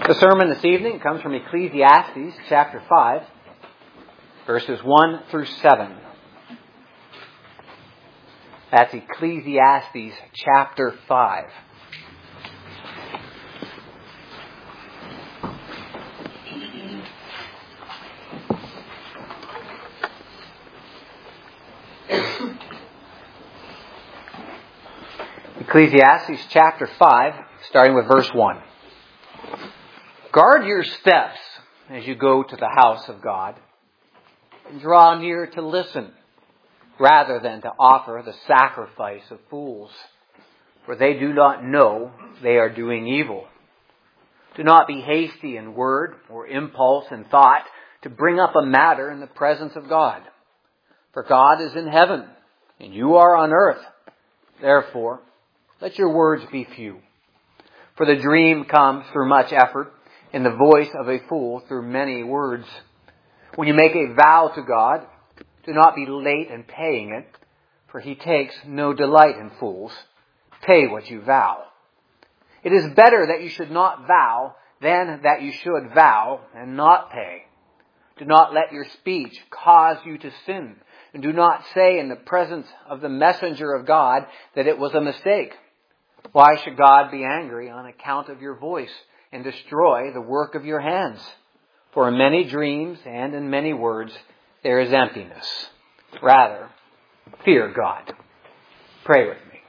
The sermon this evening comes from Ecclesiastes chapter 5, verses 1 through 7. That's Ecclesiastes chapter 5. Ecclesiastes chapter 5, starting with verse 1. Guard your steps as you go to the house of God, and draw near to listen, rather than to offer the sacrifice of fools, for they do not know they are doing evil. Do not be hasty in word or impulse in thought to bring up a matter in the presence of God. For God is in heaven, and you are on earth. Therefore, let your words be few. For the dream comes through much effort, and the voice of a fool through many words. When you make a vow to God, do not be late in paying it, for he takes no delight in fools. Pay what you vow. It is better that you should not vow than that you should vow and not pay. Do not let your speech cause you to sin, and do not say in the presence of the messenger of God that it was a mistake. Why should God be angry on account of your voice and destroy the work of your hands? For in many dreams and in many words there is emptiness. Rather, fear God. Pray with me.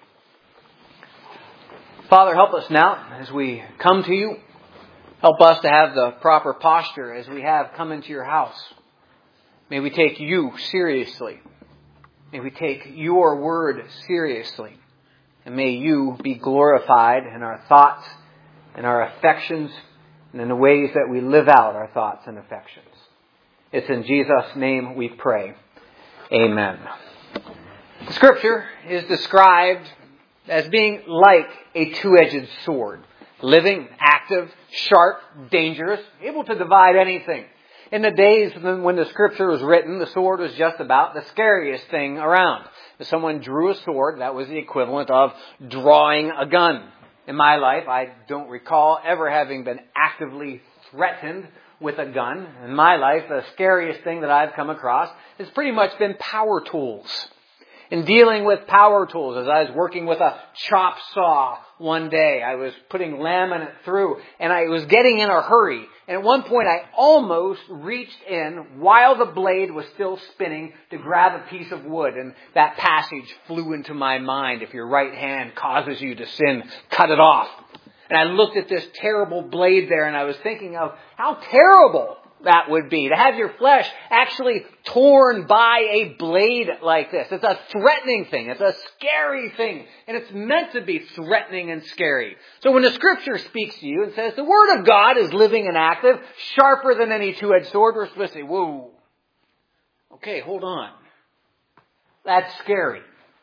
Father, help us now as we come to you. Help us to have the proper posture as we have come into your house. May we take you seriously. May we take your word seriously. And may you be glorified in our thoughts, in our affections, and in the ways that we live out our thoughts and affections. It's in Jesus' name we pray. Amen. Scripture is described as being like a two-edged sword. Living, active, sharp, dangerous, able to divide anything. In the days when the Scripture was written, the sword was just about the scariest thing around. If someone drew a sword, that was the equivalent of drawing a gun. In my life, I don't recall ever having been actively threatened with a gun. In my life, the scariest thing that I've come across has pretty much been power tools. In dealing with power tools, as I was working with a chop saw one day, I was putting laminate through, and I was getting in a hurry. And at one point, I almost reached in while the blade was still spinning to grab a piece of wood. And that passage flew into my mind. If your right hand causes you to sin, cut it off. And I looked at this terrible blade there, and I was thinking of how terrible that would be, to have your flesh actually torn by a blade like this. It's a threatening thing. It's a scary thing. And it's meant to be threatening and scary. So when the Scripture speaks to you and says the Word of God is living and active, sharper than any two-edged sword, we're supposed to say, whoa, okay, hold on. That's scary.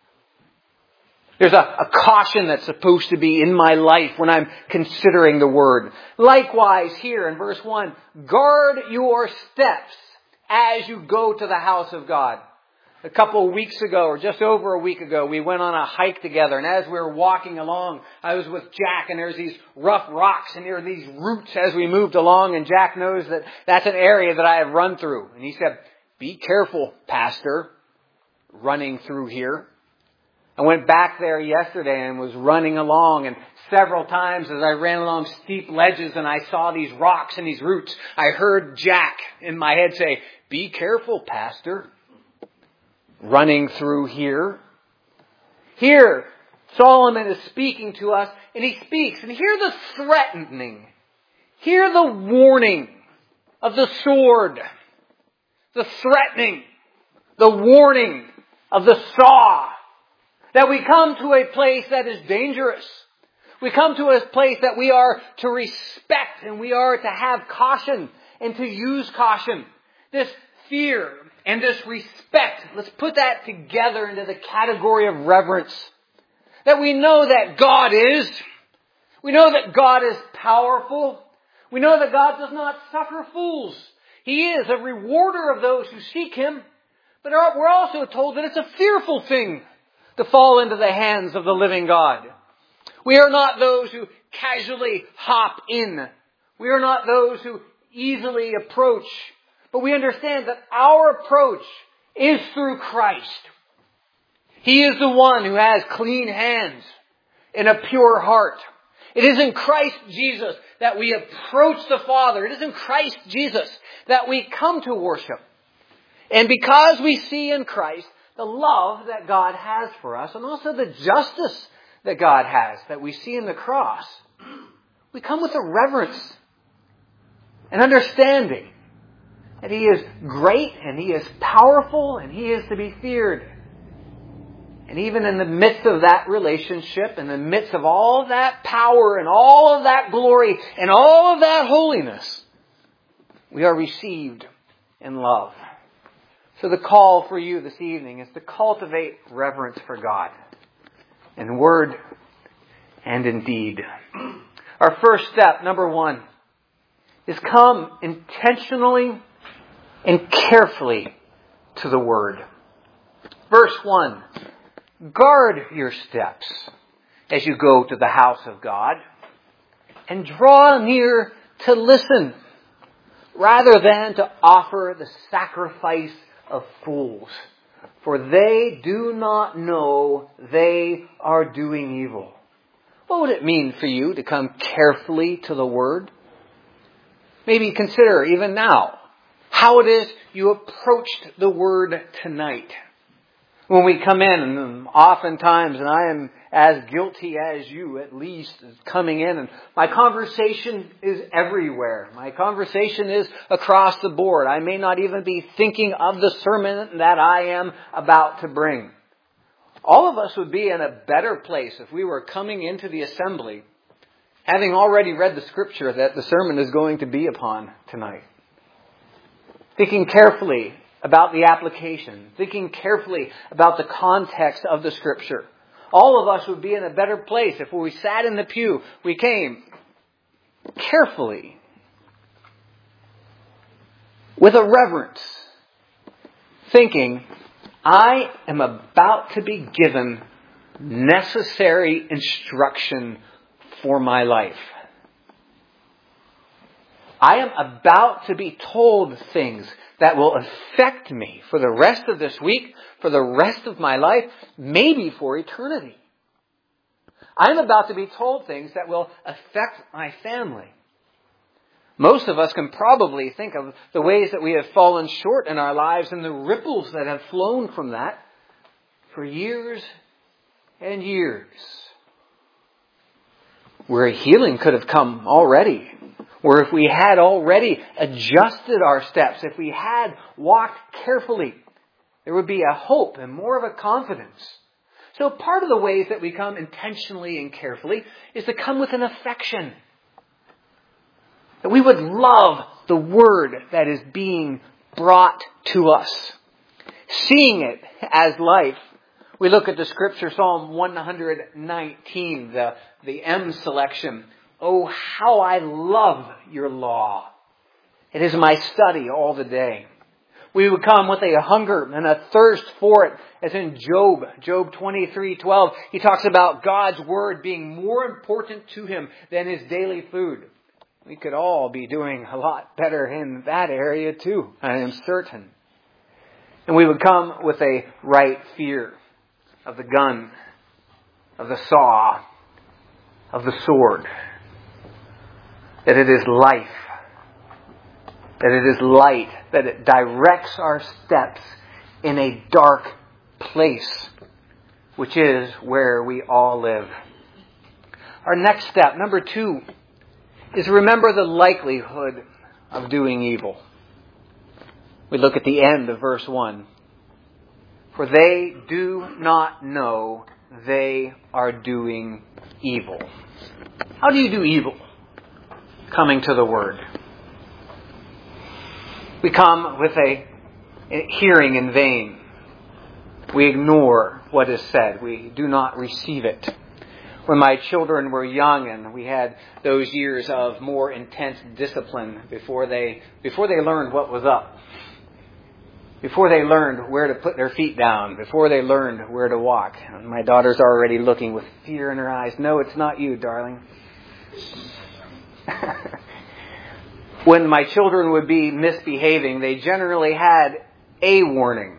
There's a caution that's supposed to be in my life when I'm considering the Word. Likewise, here in verse 1, guard your steps as you go to the house of God. A couple of weeks ago, or just over a week ago, we went on a hike together. And as we were walking along, I was with Jack, and there's these rough rocks, and there are these roots as we moved along. And Jack knows that that's an area that I have run through. And he said, be careful, Pastor, running through here. I went back there yesterday and was running along, and several times as I ran along steep ledges and I saw these rocks and these roots, I heard Jack in my head say, be careful, Pastor, running through here. Here, Solomon is speaking to us, and he speaks, and hear the threatening, hear the warning of the sword, the threatening, the warning of the saw. That we come to a place that is dangerous. We come to a place that we are to respect, and we are to have caution and to use caution. This fear and this respect, let's put that together into the category of reverence. That we know that God is. We know that God is powerful. We know that God does not suffer fools. He is a rewarder of those who seek Him. But we're also told that it's a fearful thing to fall into the hands of the living God. We are not those who casually hop in We are not those who easily approach, but we understand that our approach is through Christ. He is the one who has clean hands and a pure heart. It is in Christ Jesus that we approach the Father. It is in Christ Jesus that we come to worship. And because we see in Christ the love that God has for us, and also the justice that God has that we see in the cross, we come with a reverence and understanding that He is great and He is powerful and He is to be feared. And even in the midst of that relationship, in the midst of all of that power and all of that glory and all of that holiness, we are received in love. So the call for you this evening is to cultivate reverence for God in word and in deed. Our first step, number 1, is come intentionally and carefully to the Word. Verse 1, guard your steps as you go to the house of God, and draw near to listen, rather than to offer the sacrifice of fools. For they do not know they are doing evil. What would it mean for you to come carefully to the Word? Maybe consider even now how it is you approached the Word tonight. When we come in, and oftentimes, and I am as guilty as you at least, as coming in, and my conversation is everywhere. My conversation is across the board. I may not even be thinking of the sermon that I am about to bring. All of us would be in a better place if we were coming into the assembly having already read the scripture that the sermon is going to be upon tonight. Thinking carefully about the application, thinking carefully about the context of the scripture. All of us would be in a better place if when we sat in the pew, we came carefully, with a reverence, thinking, I am about to be given necessary instruction for my life. I am about to be told things that will affect me for the rest of this week, for the rest of my life, maybe for eternity. I'm about to be told things that will affect my family. Most of us can probably think of the ways that we have fallen short in our lives and the ripples that have flown from that for years and years. Where healing could have come already. Where if we had already adjusted our steps, if we had walked carefully, there would be a hope and more of a confidence. So part of the ways that we come intentionally and carefully is to come with an affection. That we would love the Word that is being brought to us. Seeing it as life. We look at the scripture, Psalm 119, the M selection. Oh, how I love your law. It is my study all the day. We would come with a hunger and a thirst for it, as in Job 23:12. He talks about God's Word being more important to him than his daily food. We could all be doing a lot better in that area too, I am certain. And we would come with a right fear of the gun, of the saw, of the sword. That it is life, that it is light, that it directs our steps in a dark place, which is where we all live. Our next step, number 2, is remember the likelihood of doing evil. We look at the end of verse 1. For they do not know they are doing evil. How do you do evil? Coming to the Word. We come with a hearing in vain. We ignore what is said. We do not receive it. When my children were young and we had those years of more intense discipline before they learned what was up. Before they learned where to put their feet down. Before they learned where to walk. And my daughter's already looking with fear in her eyes. No, it's not you, darling. When my children would be misbehaving, they generally had a warning.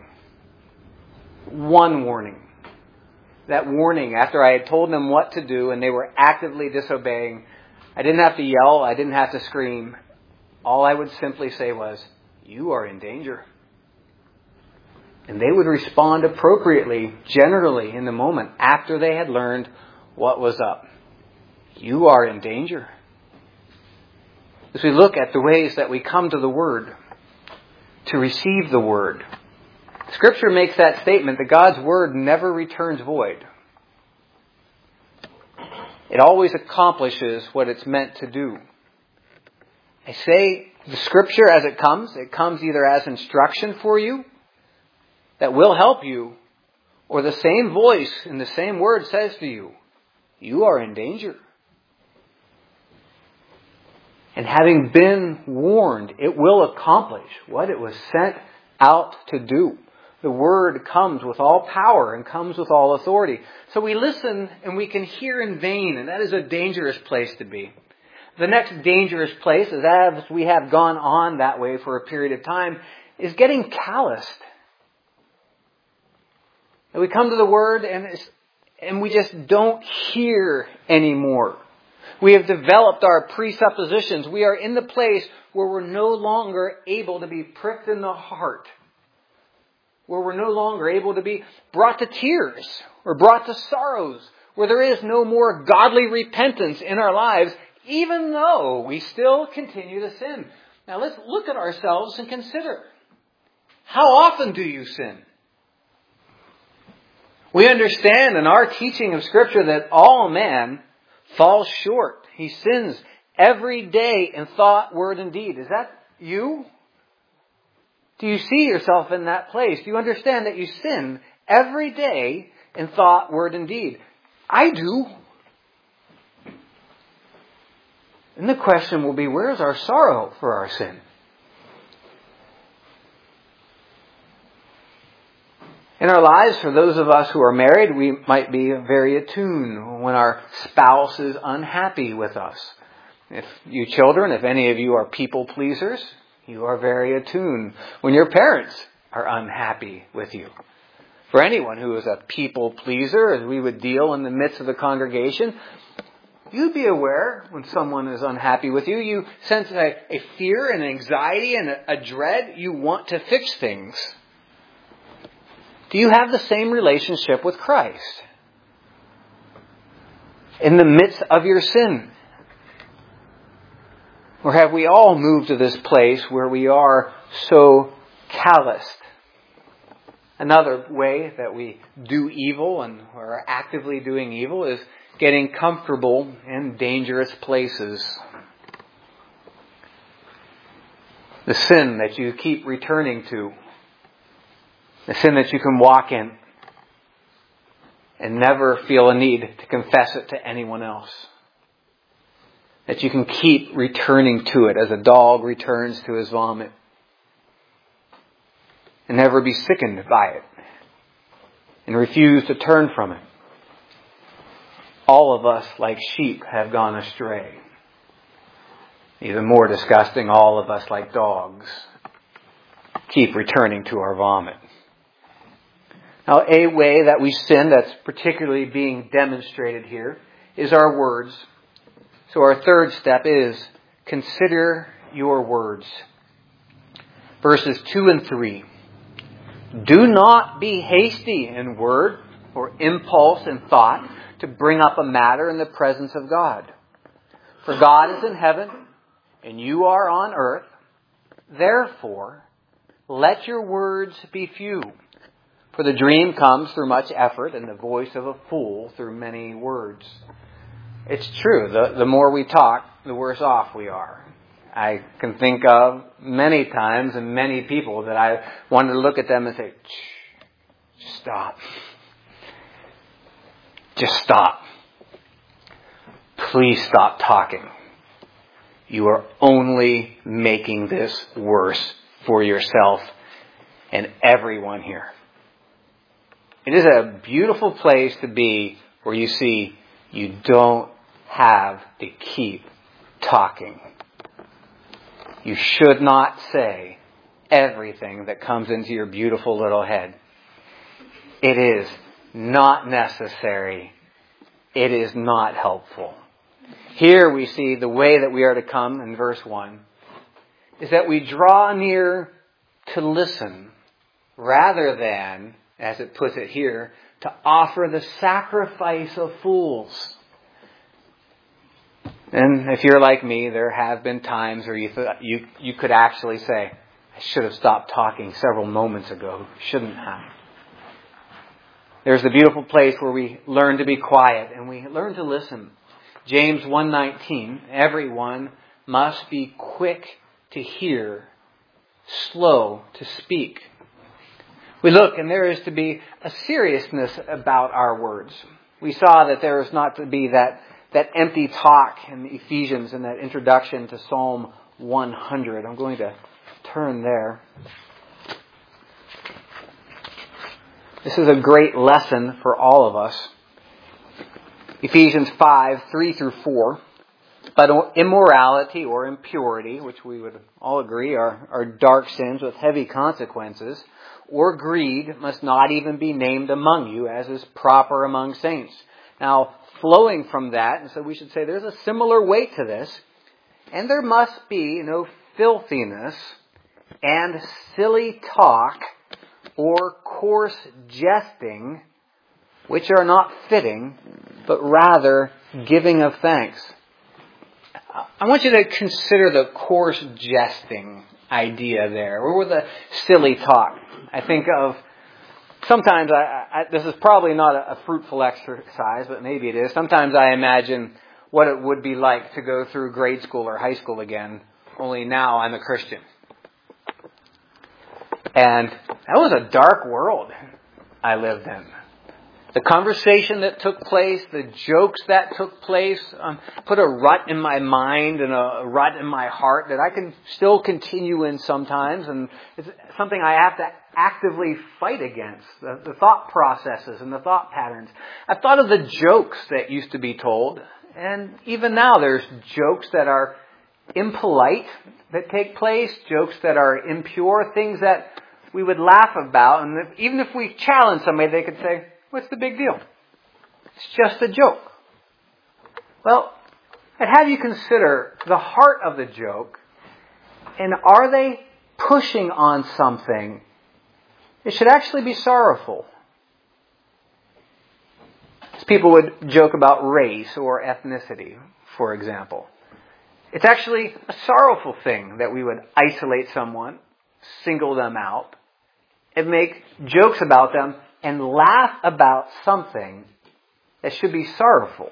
One warning. That warning, after I had told them what to do and they were actively disobeying, I didn't have to yell, I didn't have to scream. All I would simply say was, "You are in danger." And they would respond appropriately, generally in the moment, after they had learned what was up. You are in danger. As we look at the ways that we come to the Word, to receive the Word, Scripture makes that statement that God's Word never returns void. It always accomplishes what it's meant to do. I say the Scripture as it comes either as instruction for you that will help you, or the same voice in the same word says to you, you are in danger. And having been warned, it will accomplish what it was sent out to do. The Word comes with all power and comes with all authority. So we listen and we can hear in vain, and that is a dangerous place to be. The next dangerous place, as we have gone on that way for a period of time, is getting calloused. And we come to the Word and we just don't hear anymore. We have developed our presuppositions. We are in the place where we're no longer able to be pricked in the heart. Where we're no longer able to be brought to tears or brought to sorrows. Where there is no more godly repentance in our lives, even though we still continue to sin. Now let's look at ourselves and consider. How often do you sin? We understand in our teaching of Scripture that all man falls short. He sins every day in thought, word, and deed. Is that you? Do you see yourself in that place? Do you understand that you sin every day in thought, word, and deed? I do. And the question will be, where's our sorrow for our sin? In our lives, for those of us who are married, we might be very attuned when our spouse is unhappy with us. If you children, if any of you are people pleasers, you are very attuned when your parents are unhappy with you. For anyone who is a people pleaser, as we would deal in the midst of the congregation, you'd be aware when someone is unhappy with you. You sense a fear and anxiety and a dread. You want to fix things. Do you have the same relationship with Christ? In the midst of your sin? Or have we all moved to this place where we are so calloused? Another way that we do evil and are actively doing evil is getting comfortable in dangerous places. The sin that you keep returning to. The sin that you can walk in and never feel a need to confess it to anyone else. That you can keep returning to it as a dog returns to his vomit. And never be sickened by it. And refuse to turn from it. All of us, like sheep, have gone astray. Even more disgusting, all of us, like dogs, keep returning to our vomit. Now, a way that we sin that's particularly being demonstrated here is our words. So our third step is consider your words. Verses 2 and 3. Do not be hasty in word or impulse in thought to bring up a matter in the presence of God. For God is in heaven and you are on earth. Therefore, let your words be few. For the dream comes through much effort and the voice of a fool through many words. It's true. The more we talk, the worse off we are. I can think of many times and many people that I wanted to look at them and say, just stop. Just stop. Please stop talking. You are only making this worse for yourself and everyone here. It is a beautiful place to be where you see you don't have to keep talking. You should not say everything that comes into your beautiful little head. It is not necessary. It is not helpful. Here we see the way that we are to come in verse 1 is that we draw near to listen rather than, as it puts it here, to offer the sacrifice of fools. And if you're like me, there have been times where you could actually say, I should have stopped talking several moments ago. Shouldn't have. There's the beautiful place where we learn to be quiet and we learn to listen. James 1:19, everyone must be quick to hear, slow to speak. We look and there is to be a seriousness about our words. We saw that there is not to be that empty talk in Ephesians in that introduction to Psalm 100. I'm going to turn there. This is a great lesson for all of us. Ephesians 5:3-4. But immorality or impurity, which we would all agree are dark sins with heavy consequences, or greed must not even be named among you, as is proper among saints. Now, flowing from that, and so we should say there's a similar weight to this, and there must be no filthiness and silly talk or coarse jesting, which are not fitting, but rather giving of thanks. I want you to consider the coarse jesting idea there, or the silly talk. I think of, sometimes, this is probably not a fruitful exercise, but maybe it is. Sometimes I imagine what it would be like to go through grade school or high school again, only now I'm a Christian. And that was a dark world I lived in. The conversation that took place, the jokes that took place, put a rut in my mind and a rut in my heart that I can still continue in sometimes. And it's something I have to actively fight against, the thought processes and the thought patterns. I've thought of the jokes that used to be told. And even now there's jokes that are impolite that take place, jokes that are impure, things that we would laugh about. And even if we challenge somebody, they could say, what's the big deal? It's just a joke. Well, I'd have you consider the heart of the joke, and are they pushing on something that should actually be sorrowful? As people would joke about race or ethnicity, for example. It's actually a sorrowful thing that we would isolate someone, single them out, and make jokes about them and laugh about something that should be sorrowful.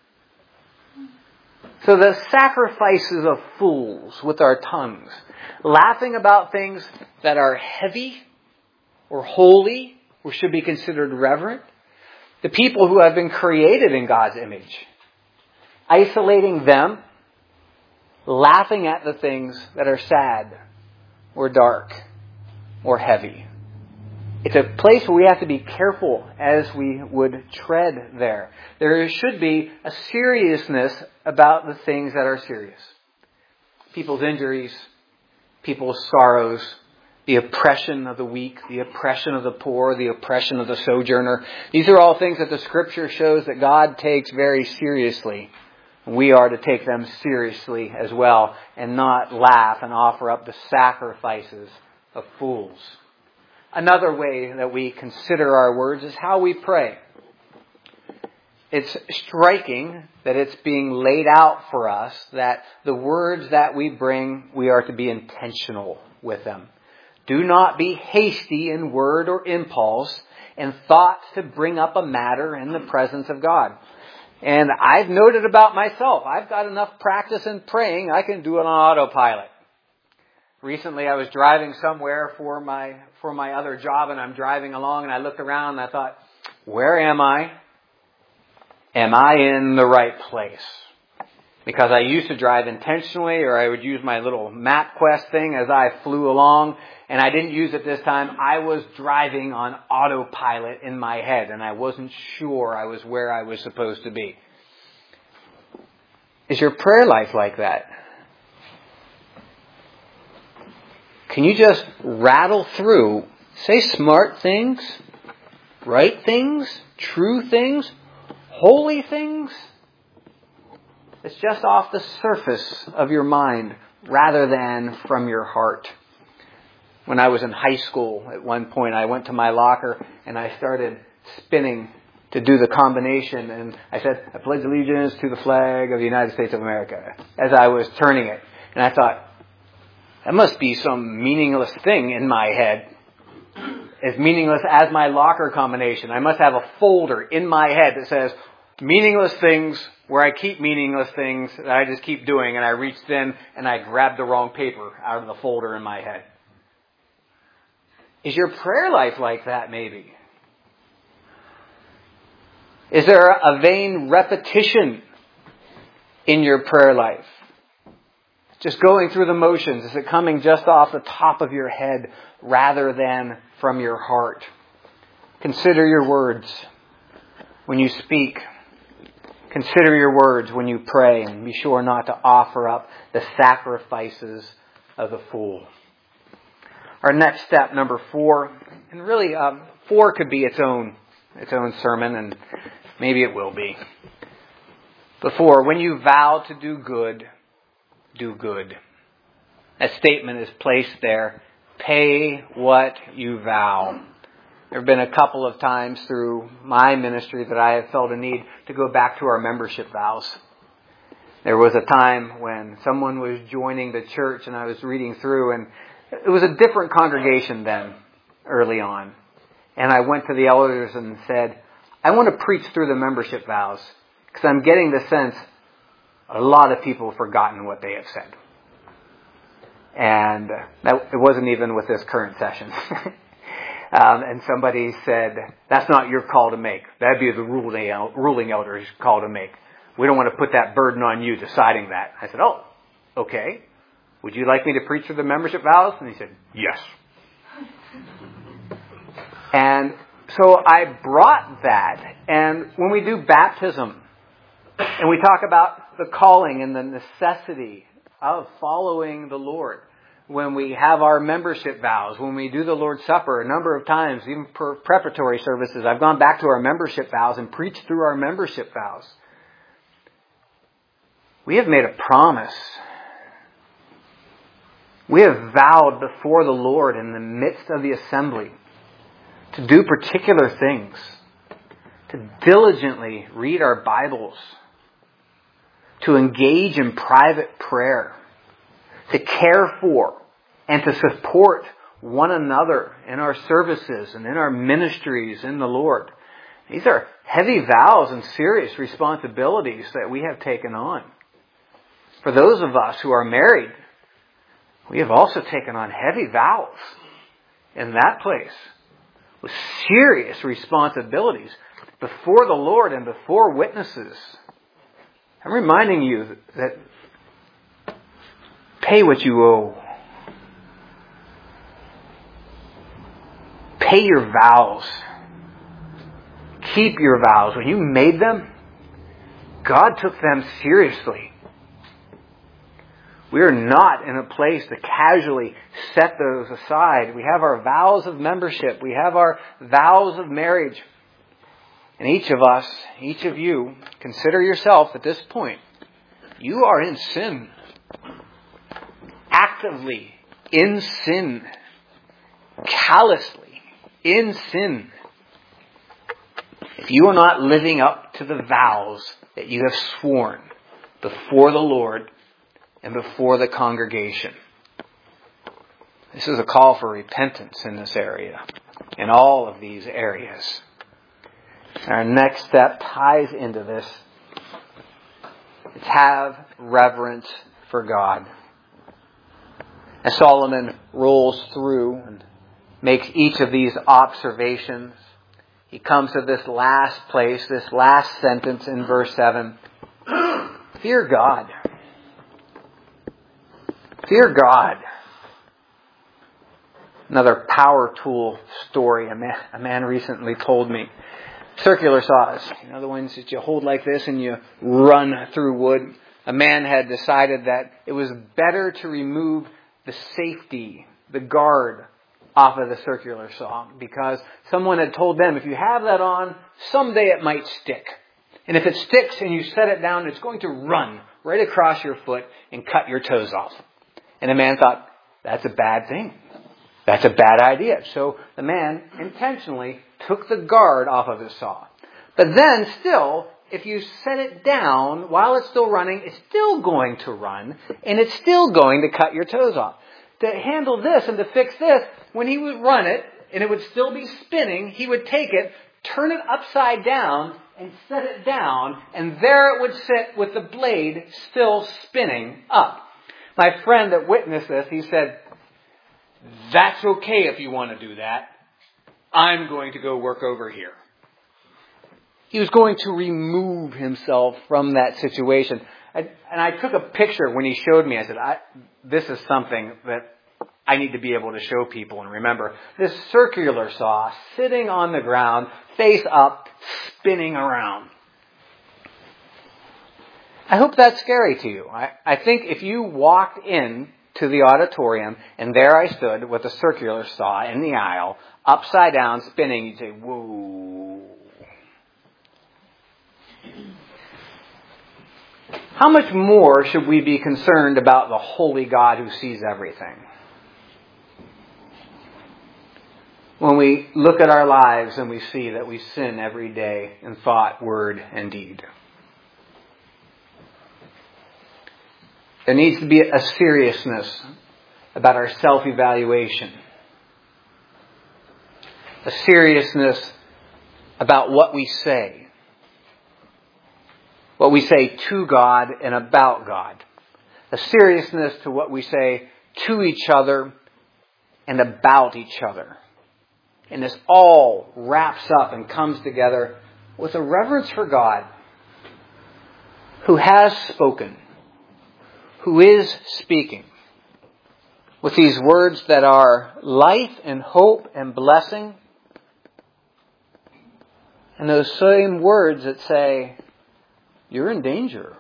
So the sacrifices of fools with our tongues, laughing about things that are heavy or holy or should be considered reverent, the people who have been created in God's image, isolating them, laughing at the things that are sad or dark or heavy. It's a place where we have to be careful as we would tread there. There should be a seriousness about the things that are serious. People's injuries, people's sorrows, the oppression of the weak, the oppression of the poor, the oppression of the sojourner. These are all things that the Scripture shows that God takes very seriously. We are to take them seriously as well and not laugh and offer up the sacrifices of fools. Another way that we consider our words is how we pray. It's striking that it's being laid out for us that the words that we bring, we are to be intentional with them. Do not be hasty in word or impulse and thoughts to bring up a matter in the presence of God. And I've noted about myself, I've got enough practice in praying, I can do it on autopilot. Recently I was driving somewhere for my other job, and I'm driving along and I looked around and I thought, where am I? Am I in the right place? Because I used to drive intentionally, or I would use my little MapQuest thing as I flew along, and I didn't use it this time. I was driving on autopilot in my head and I wasn't sure I was where I was supposed to be. Is your prayer life like that? can you just rattle through, say smart things, right things, true things, holy things? It's just off the surface of your mind rather than from your heart. When I was in high school, at one point I went to my locker and I started spinning to do the combination, and I said, I pledge allegiance to the flag of the United States of America, as I was turning it. And I thought, that must be some meaningless thing in my head. As meaningless as my locker combination. I must have a folder in my head that says, meaningless things, where I keep meaningless things that I just keep doing, and I reached in and I grabbed the wrong paper out of the folder in my head. Is your prayer life like that, maybe? Is there a vain repetition in your prayer life? Just going through the motions. Is it coming just off the top of your head rather than from your heart? Consider your words when you speak. Consider your words when you pray, and be sure not to offer up the sacrifices of the fool. Our next step, number 4, and really 4 could be its own sermon, and maybe it will be. But 4, when you vow to do good, do good. That statement is placed there. Pay what you vow. There have been a couple of times through my ministry that I have felt a need to go back to our membership vows. There was a time when someone was joining the church and I was reading through, and it was a different congregation then, early on. And I went to the elders and said, I want to preach through the membership vows because I'm getting the sense a lot of people have forgotten what they have said. And it wasn't even with this current session. And somebody said, that's not your call to make. That'd be the ruling elder's call to make. We don't want to put that burden on you deciding that. I said, oh, okay. Would you like me to preach through the membership vows? And he said, yes. And so I brought that. And when we do baptism, and we talk about the calling and the necessity of following the Lord, when we have our membership vows, when we do the Lord's Supper, a number of times, even for preparatory services, I've gone back to our membership vows and preached through our membership vows. We have made a promise. We have vowed before the Lord in the midst of the assembly to do particular things, to diligently read our Bibles, to engage in private prayer, to care for and to support one another in our services and in our ministries in the Lord. These are heavy vows and serious responsibilities that we have taken on. For those of us who are married, we have also taken on heavy vows in that place with serious responsibilities before the Lord and before witnesses. I'm reminding you that pay what you owe. Pay your vows. Keep your vows. When you made them, God took them seriously. We are not in a place to casually set those aside. We have our vows of membership. We have our vows of marriage. And each of us, each of you, consider yourself at this point. You are in sin. Actively in sin. Callously in sin. If you are not living up to the vows that you have sworn before the Lord and before the congregation. This is a call for repentance in this area, in all of these areas. Our next step ties into this. It's have reverence for God. As Solomon rolls through and makes each of these observations, he comes to this last place, this last sentence in verse 7. Fear God. Fear God. Another power tool story a man recently told me. Circular saws, the ones that you hold like this and you run through wood. A man had decided that it was better to remove the safety the guard off of the circular saw because someone had told them, if you have that on, someday it might stick. And if it sticks and you set it down, it's going to run right across your foot and cut your toes off. And the man thought, that's a bad thing. That's a bad idea. So the man intentionally took the guard off of his saw. But then still, if you set it down while it's still running, it's still going to run and it's still going to cut your toes off. To handle this and to fix this, when he would run it and it would still be spinning, he would take it, turn it upside down and set it down, and there it would sit with the blade still spinning up. My friend that witnessed this, he said, that's okay if you want to do that. I'm going to go work over here. He was going to remove himself from that situation. And I took a picture when he showed me. I said, this is something that I need to be able to show people and remember. This circular saw sitting on the ground, face up, spinning around. I hope that's scary to you. I think if you walked in to the auditorium and there I stood with a circular saw in the aisle, upside down, spinning, you'd say, whoa. How much more should we be concerned about the holy God who sees everything? When we look at our lives and we see that we sin every day in thought, word, and deed. There needs to be a seriousness about our self-evaluation. A seriousness about what we say. What we say to God and about God. A seriousness to what we say to each other and about each other. And this all wraps up and comes together with a reverence for God who has spoken, who is speaking, with these words that are life and hope and blessing, and those same words that say, you're in danger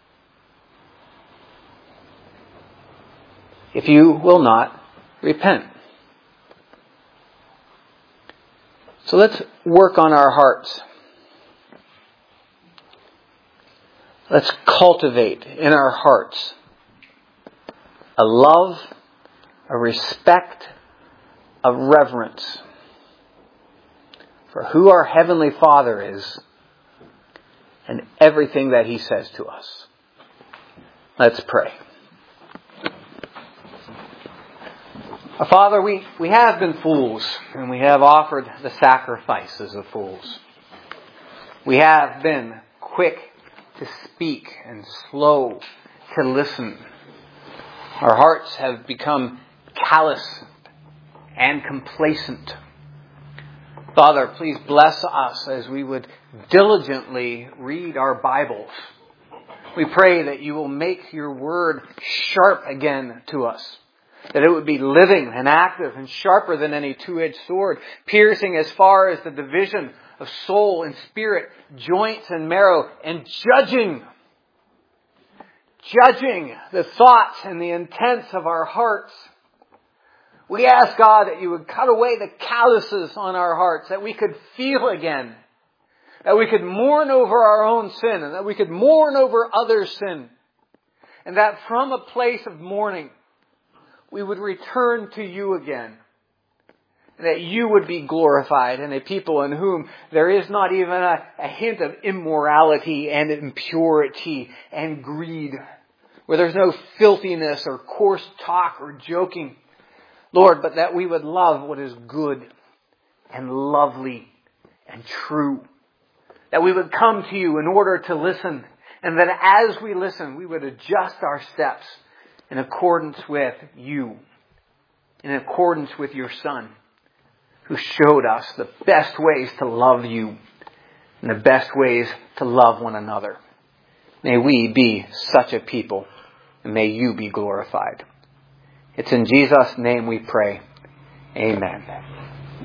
if you will not repent. So let's work on our hearts. Let's cultivate in our hearts a love, a respect, a reverence for who our Heavenly Father is and everything that He says to us. Let's pray. Father, we have been fools, and we have offered the sacrifices of fools. We have been quick to speak and slow to listen. Our hearts have become callous and complacent. Father, please bless us as we would diligently read our Bibles. We pray that you will make your word sharp again to us. That it would be living and active and sharper than any two-edged sword, piercing as far as the division of soul and spirit, joints and marrow, and judging the thoughts and the intents of our hearts. We ask, God, that you would cut away the calluses on our hearts, that we could feel again, that we could mourn over our own sin, and that we could mourn over others' sin, and that from a place of mourning, we would return to you again. And that you would be glorified in a people in whom there is not even a hint of immorality and impurity and greed. Where there's no filthiness or coarse talk or joking. Lord, but that we would love what is good and lovely and true. That we would come to you in order to listen. And that as we listen, we would adjust our steps in accordance with you, in accordance with your Son, who showed us the best ways to love you and the best ways to love one another. May we be such a people, and may you be glorified. It's in Jesus' name we pray. Amen.